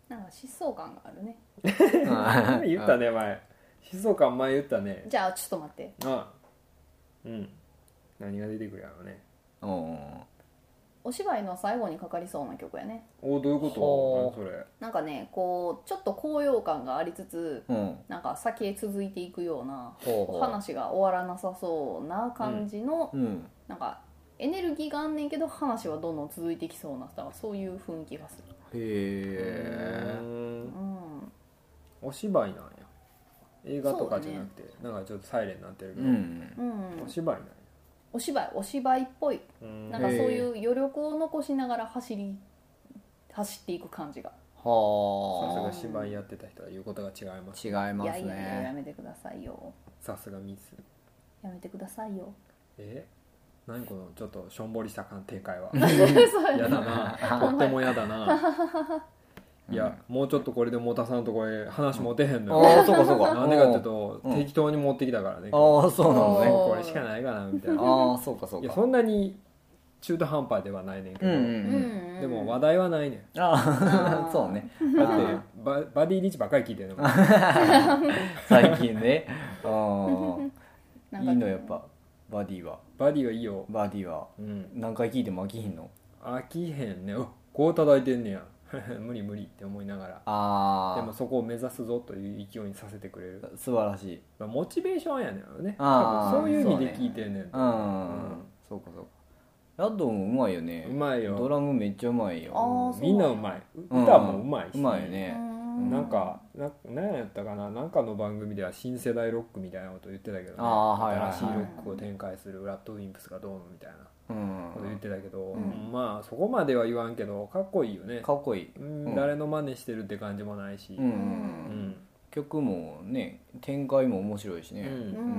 なんか疾走感があるね。 言ったね前。疾走感前言ったね。 じゃあちょっと待って。 あ、うん。何が出てくるやろうね。 お芝居の最後にかかりそうな曲やね。 どういうこと？何それ。 なんかね、こうちょっと高揚感がありつつ、 うん、 なんか先へ続いていくような、 ほうほう話が終わらなさそうな感じの、 うん、 なんかエネルギーがあんねんけど話はどんどん続いていきそうな、そういう雰囲気がする。 へえ。 お芝居なんや。映画とかじゃなくて、ね、なんかちょっとサイレンになってるけど、お芝居なんや。 お芝居っぽい、なんかそういう余力を残しながら走っていく感じが。 はさすが芝居やってた人は言うことが違います、 違いますね。 いやいややめてくださいよ。 さすがミス。 やめてくださいよ。 何このちょっとしょんぼりした展開は。 やだな。とってもやだな。いや、もうちょっとこれで持たさんとこれ話持てへんのよ。 そうかそうか。 なんでかっていうと適当に持ってきたからね。 そうなのね。 これしかないかなみたいな。 そうかそうか。 いやそんなに中途半端ではないねんけど、でも話題はないねん。 そうね。 だってバディリーチばっかり聞いてるの。 最近ね。いいのやっぱバディはいいよ。 バディは何回聞いても飽きひんの？ 飽きへんね。こう叩いてんねや。無理って思いながら、でもそこを目指すぞという勢いにさせてくれる。 素晴らしい。 モチベーションやねんね。多分そういう意味で聞いてんねん。 そうかそうか。ラッドもうまいよね。 うまいよ。 ドラムめっちゃうまいよ。 みんなうまい。歌もうまいし。 うまいよね。 なんか何やったかな、なんかの番組では新世代ロックみたいなこと言ってたけどね。新しいロックを展開するラッドウィンプスがどうのみたいなこと言ってたけど、まあそこまでは言わんけどかっこいいよね。 かっこいい。 誰の真似してるって感じもないし、 曲もね展開も面白いしね。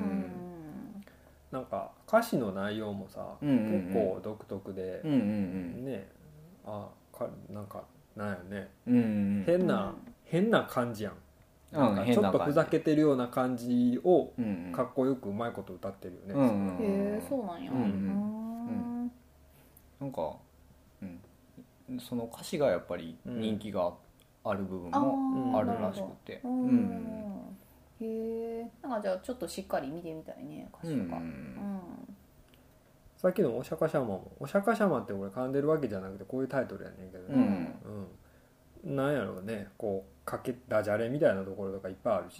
なんか歌詞の内容もさ、結構独特でね、なんかなんやね、変な感じやん。なんかちょっとふざけてるような感じをかっこよくうまいこと歌ってるよね。 へえ、そうなんや。 なんかその歌詞がやっぱり人気がある部分もあるらしくて。 へえ、なんかじゃあちょっとしっかり見てみたいね、歌詞とか。 さっきのお釈迦シャマも、お釈迦シャマって俺噛んでるわけじゃなくてこういうタイトルやねんけど、なんやろうね、こうダジャレみたいなところとかいっぱいあるし、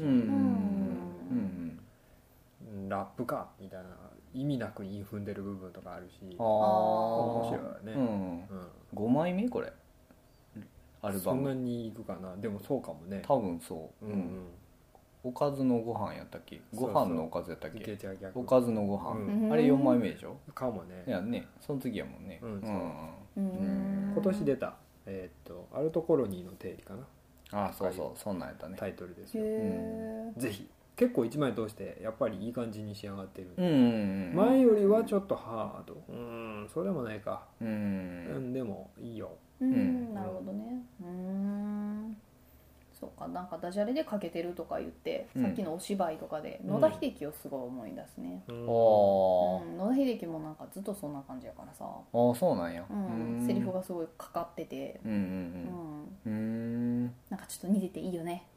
ラップかみたいな意味なく韻踏んでる部分とかあるし、面白いよね。 5枚目これアルバム。 そんなにいくかな。でもそうかもね。 多分そう。おかずのご飯やったっけ？ご飯のおかずやったっけ？おかずのご飯、あれ4枚目でしょ？ かもね。 いやね、その次やもんね。 今年出たアルトコロニーの定理かな。 そうそう、そんなんやったね。 タイトルですよ。ぜひ。結構1枚通してやっぱりいい感じに仕上がってる。前よりはちょっとハード。そうでもないか。でもいいよ。 なるほどね。そうか、なんかダジャレでかけてるとか言って、さっきのお芝居とかで野田秀樹をすごい思い出すね。野田秀樹もなんかずっとそんな感じやからさ。 そうなんや。 セリフがすごいかかってて、なんかちょっと似てていいよね。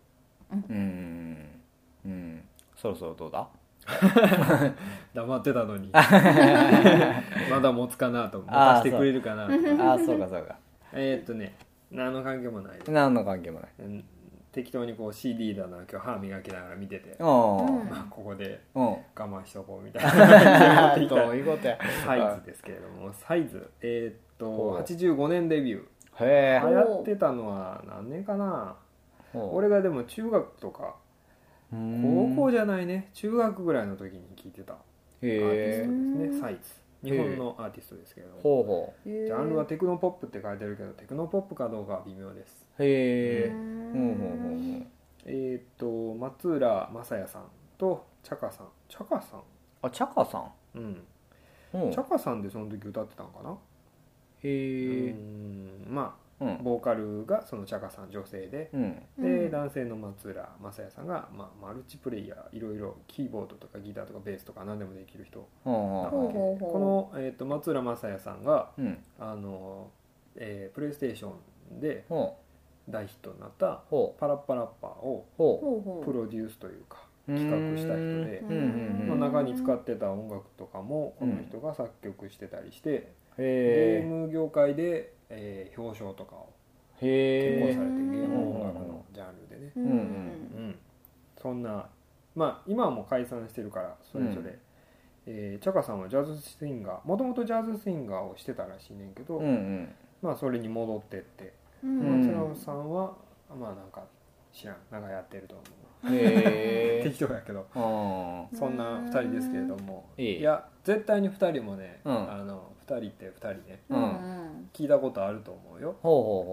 そろそろどうだ？ 黙ってたのにまだ持つかなと、持たせてくれるかなと。 そうかそうか。 何の関係もない。 何の関係もない。 適当にこう CD だな、今日歯磨きながら見てて、ここで我慢しとこうみたいなどういうことや。 サイズですけれども、サイズ85年デビュー。 へえ。 流行ってたのは何年かな。俺がでも中学とか高校じゃないね、中学ぐらいの時に聴いてたアーティストですね。サイズ、日本のアーティストですけれども、ジャンルはテクノポップって書いてるけどテクノポップかどうかは微妙です。 へえ。松浦雅也さんとチャカさん。チャカさん、 チャカさん。 チャカさんでその時歌ってたんかな。まあボーカルがそのチャカさん女性で、で男性の松浦雅也さんが、マルチプレイヤー、いろいろキーボードとかギターとかベースとか何でもできる人なわけで、この、松浦雅也さんが、プレイステーションで、 大ヒットになったパラッパラッパーをプロデュースというか企画した人で、中に使ってた音楽とかもこの人が作曲してたりして、ゲーム業界で、表彰とかを結構されて、ゲーム音楽のジャンルでね、そんな、まあ今はもう解散してるからそれぞれ、チャカさんはジャズシンガー、もともとジャズシンガーをしてたらしいねんけど、まあそれに戻ってって、松永さんはまあなんか知らん、なんかやってると思う。適当やけど、そんな2人ですけれども、いや絶対に2人もね、2人って2人ね、聞いたことあると思うよ。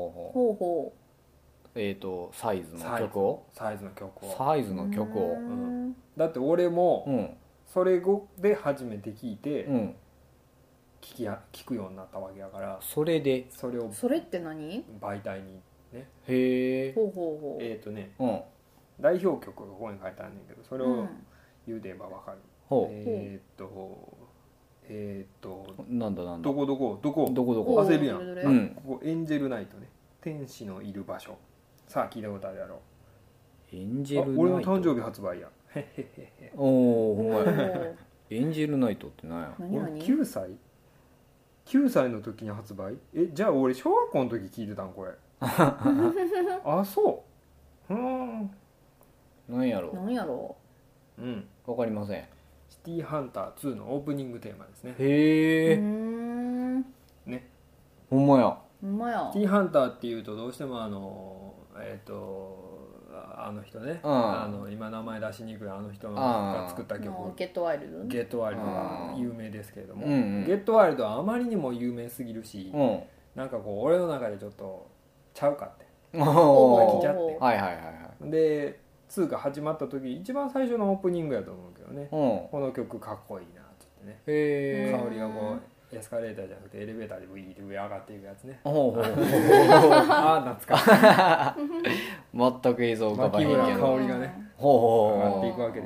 サイズの曲をサイズの曲を、だって俺もそれで初めて聞いて聞くようになったわけやから、 それって何？ 媒体にね。 へえ。 代表曲がここに書いてあるんだけど、それを言うてばわかる。 なんだどこ焦るやん。ここエンジェルナイトね、天使のいる場所。さあ聞いたことあるやろ。 エンジェルナイト。 俺の誕生日発売や。 おお、ほんまや。エンジェルナイトって何や。 俺 9歳の時に発売。じゃあ俺小学校の時聞いてたんこれ。あ、そう何やろうん、 わかりません。 シティハンター2のオープニングテーマですね。 へえ。 ね、 ほんまや。 シティハンターっていうとどうしてもあの人ね、今名前出しにくいあの人が作った曲、 ゲットワイルドが有名ですけれども、ゲットワイルドはあまりにも有名すぎるし、なんかこう俺の中でちょっとちゃうかって来ちゃって、で2が始まった時一番最初のオープニングやと思うけどね、この曲かっこいいなって言ってね、香りがこうエスカレーターじゃなくてエレベーターでブイーって上上がっていくやつね。ああ懐かしい。 全く映像浮かばへんけど、 牧村香りがね上がっていくわけ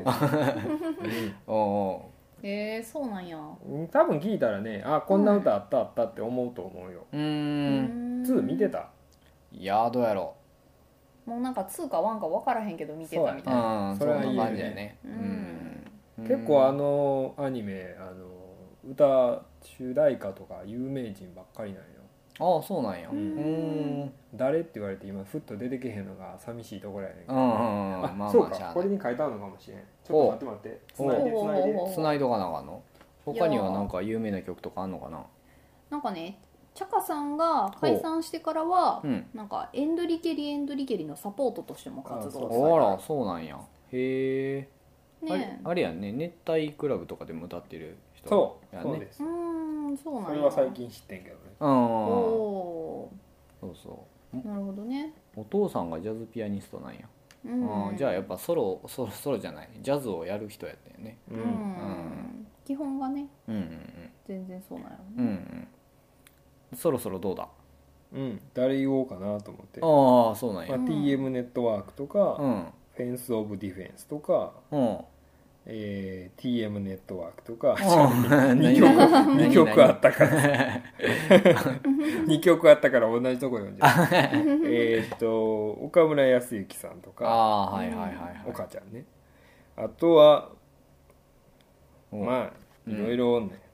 です。 そうなんや。 多分聞いたらね、あ、こんな歌あったって思うと思うよ。2見てた？ いやどうやろう。もうなんか2か1か分からへんけど見てたみたいな。 それは感じやね。 結構あのアニメ歌主題歌とか有名人ばっかりなんよ。 ああそうなんや。 誰って言われて今ふっと出てけへんのが寂しいところやねんけど。そうか、これに書いてあるのかもしれん。ちょっと待ってつないどかなあかんの。他にはなんか有名な曲とかあんのかな。 なんかね、チャカさんが解散してからはなんかエンドリケリのサポートとしても活動してた。 あらそうなんや。へえ。あれやね、熱帯クラブとかでも歌ってる人やね。 そうです。 そうなんや。 それは最近知ってんけどね。 そうそう。 なるほどね。 お父さんがジャズピアニストなんや。じゃあやっぱソロじゃない、ジャズをやる人やったよね。 基本がね。全然そうなんやろね。 そろそろどうだ。 誰言おうかなと思って。 ああそうなんや。 TM ネットワークとか、フェンスオブディフェンスとか、TM ネットワークとか2曲あったから2曲あったから同じとこ読んじゃう。岡村康之さんとか、岡ちゃんね。あとはまあいろいろおんねん。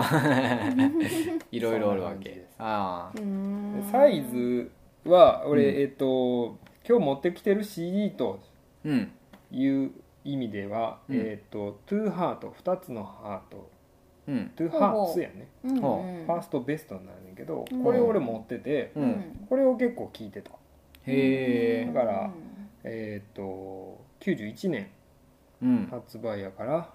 いろいろあるわけ。 サイズは俺、今日持ってきてる CD という意味では、トゥーハート2つのハート、トゥーハーツやね、ファーストベストになるんだけど、これ俺持ってて、これを結構聴いてた。だから91年発売やから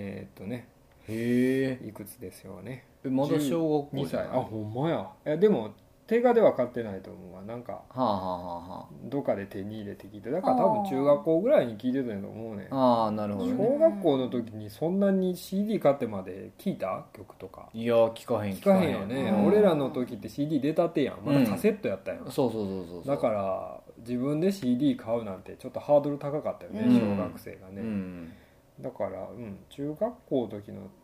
いくつですよね。 まだ小学校じゃない。 2歳。あ、ほんまや。でも定価では買ってないと思うわ。なんかどっかで手に入れて聞いて、だから多分中学校ぐらいに聞いてたんやと思うね。 なるほどね。 小学校の時にそんなに CD 買ってまで聞いた曲とか。 いや聞かへんよね。俺らの時って CD 出たてやん。まだカセットやったやん。 そうだから自分で CD 買うなんてちょっとハードル高かったよね、小学生がね。だから中学校の時の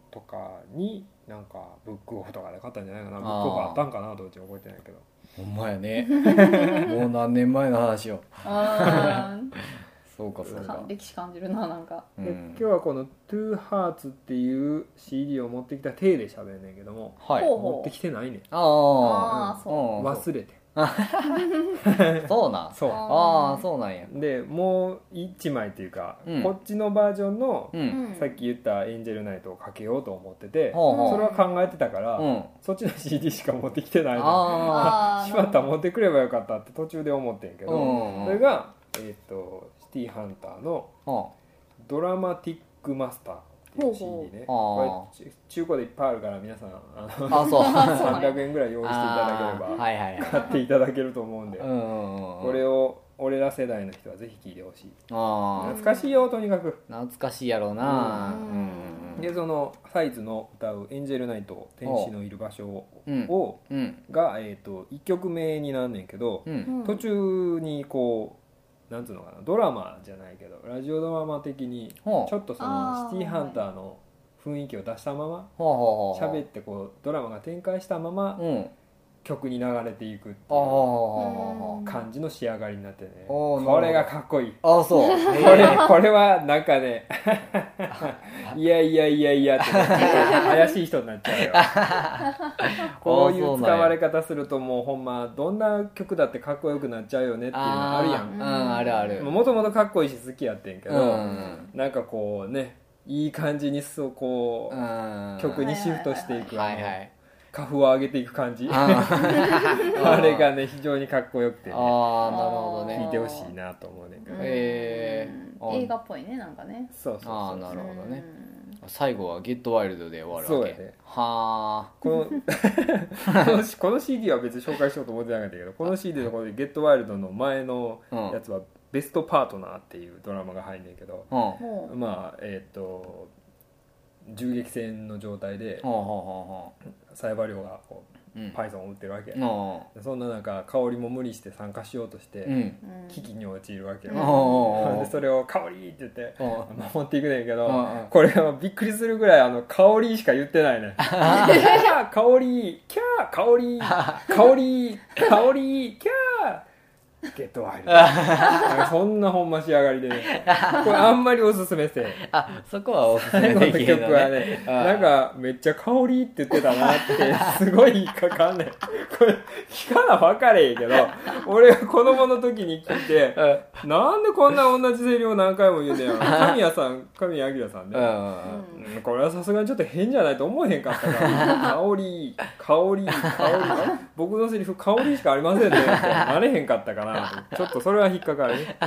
とかになんかブックオフとかで買ったんじゃないかな。ブックオフあったんかな、どっちも覚えてないけど。 ほんまやねもう何年前の話よそうかそうか、 歴史感じるな、なんか、 で今日はこの「Two Hearts」っていう CD を持ってきた体で喋んねんけども、 はい、 持ってきてないねん。 ああ、そう忘れてそうなん、 そう、 ああそうなんや。 でもう1枚っていうか、 うんこっちのバージョンの、 うんさっき言った「エンジェルナイト」をかけようと思ってて、 ほうほうそれは考えてたから、 うんそっちの CD しか持ってきてないの。 あしまった、持ってくればよかったって途中で思ってんけど、 うんそれが、シティーハンターのあ 「ドラマティックマスター」っていう CD ね。 ほうこれ中古でいっぱいあるから皆さんあそう 300円ぐらい用意していただければはいはいはい買っていただけると思うんで、 ここれを俺ら世代の人はぜひ聴いてほしい。 あ懐かしいよ、とにかく。 懐かしいやろうな。 でそのサイズの歌う「エンジェルナイト天使のいる場所を」が、1曲目になんねんけど、途中にこうなんつうのかな、ドラマじゃないけどラジオドラマ的にちょっとそのシティーハンターの雰囲気を出したまま喋ってこうドラマが展開したまま曲に流れていくっていう感じの仕上がりになってね、これがかっこいい。 あそうこれはなんかねいやいやいやいやって怪しい人になっちゃうよこういう使われ方するともうほんまどんな曲だってかっこよくなっちゃうよねっていうのあるやん。 あるある。 もともとかっこいいし好きやってんけど、なんかこうねいい感じにそうこう曲にシフトしていくカフを上げていく感じあれがね非常にかっこよくてね、 なるほどね、 聴いてほしいなと思うねんけど、 映画っぽいね、なんかね。 そうそうそう、 なるほどね。最後はゲットワイルドで終わるわけ。 そうやね。 はあこの CD は別に紹介しようと思ってなかったけど、この CD のこのゲットワイルドの前のやつはベストパートナーっていうドラマが入んねんけど、まあ銃撃戦の状態でサイバー寮がこうパイソンを撃ってるわけ、そんな中香織も無理して参加しようとして危機に陥るわけよ、でそれを「香織!」って言って守っていくねんけど、これはびっくりするぐらい香織しか言ってないねキャー香織キャー香織香織香織キャーゲットワイルドそんなほんま仕上がりでね、これあんまりおすすめせそこはおすすめできるのね。 最後の曲はね、なんかめっちゃ香りって言ってたなってすごい引っかかんねん。これ聞かな分かれへんけど、俺が子供の時に聞いて、なんでこんな同じセリフを何回も言うねんやろ。神谷明さんね、これはさすがにちょっと変じゃないと思えへんかったから、香り僕のセリフ香りしかありませんねってなれへんかったかな。ちょっとそれは引っかかるね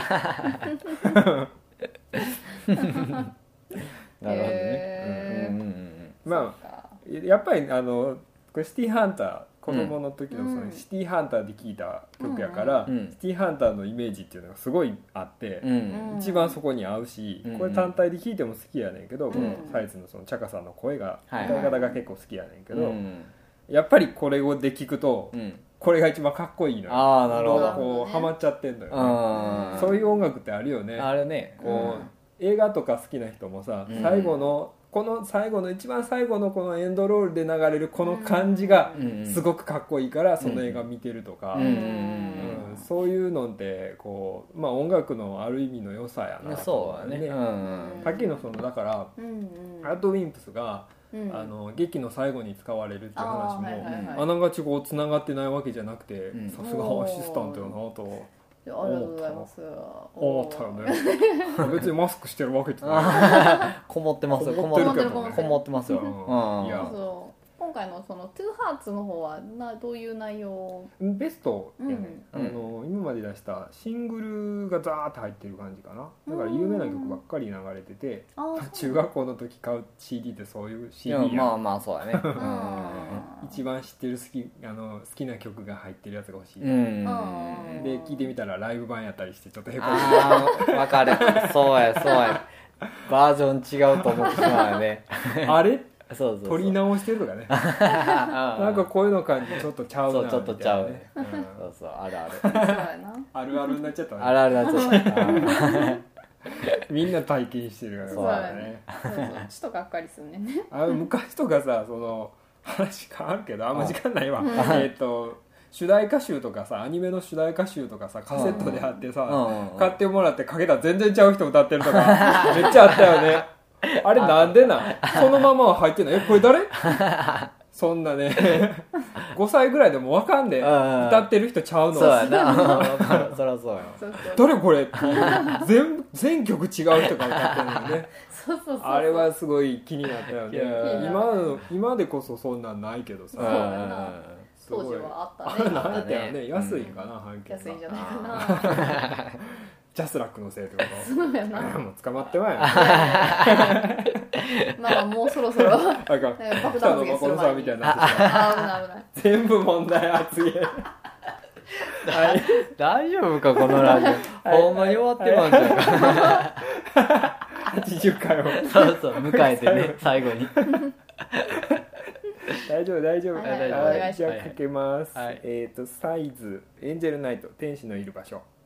なるほどね。まあやっぱりこれシティーハンター子供の時のそのシティーハンターで聴いた曲やから、シティーハンターのイメージっていうのがすごいあって、一番そこに合うし、これ単体で聴いても好きやねんけど、このサイズのそのチャカさんの声が歌い方が結構好きやねんけど、やっぱりこれをで聴くとこれが一番かっこいいのよ。 なるほど。 こうハマっちゃってんのよね。そういう音楽ってあるよね。 あるね。 こう映画とか好きな人もさ、この最後の一番最後のこのエンドロールで流れるこの感じがすごくかっこいいからその映画見てるとか、そういうのってこうまあ音楽のある意味の良さやな。 そうだね。 さっきのそのだからアッドウィンプスが劇の最後に使われるっていう話もあながちこうつながってないわけじゃなくて、さすがアシスタントよなと思ったよね。別にマスクしてるわけじゃないこもってますよ。 こもってるけどね。 こもってますよ。 いや今回のそのトゥーハーツの方はどういう内容？ ベストやね、今まで出したシングルがザーッと入ってる感じかな。だから有名な曲ばっかり流れてて、中学校の時買う CD ってそういう CD やん。 まあまあそうやね。 一番知ってる好きな曲が入ってるやつが欲しい。で聞いてみたらライブ版やったりしてちょっとへこむ。わかる。そうや。バージョン違うと思ってしまうよね。 あれそう撮り直してるとかねなんかこういうの感じちょっとちゃうなみたいな、ね、 ちょっとちゃうね、そうあるあるあるあるになっちゃったね。 あるあるになっちゃったみんな体験してるからね。そうちょっとがっかりするね。 昔とかさ、その話変わるけどあんま時間ないわ。主題歌集とかさ、アニメの主題歌集とかさ、カセットで貼ってさ、買ってもらってかけたら全然ちゃう人歌ってるとかめっちゃあったよね。あれなんでなん？そのまま入ってんの？これ誰？そんなね5歳ぐらいでも分かんで歌ってる人ちゃうの。 そうやなそりゃそうや。 誰これって全曲違う人が歌ってるのよね。あれはすごい気になったよね。今でこそそんなんないけどさ。 当時はあったね。 なんだよね。安いかな、半径。 安いんじゃないかな。 ジャスラックのせいってこと。 そうやな。 もう捕まってまい。 まあもうそろそろ爆弾発言する前に。 みたいになってた。危ない。全部問題発言。 大丈夫かこのラジオ。ほんまに終わってまんじゃんか。 80回を。 そう迎えてね最後に。 大丈夫。 お願いします。 じゃあかけます。サイズエンジェルナイト天使のいる場所。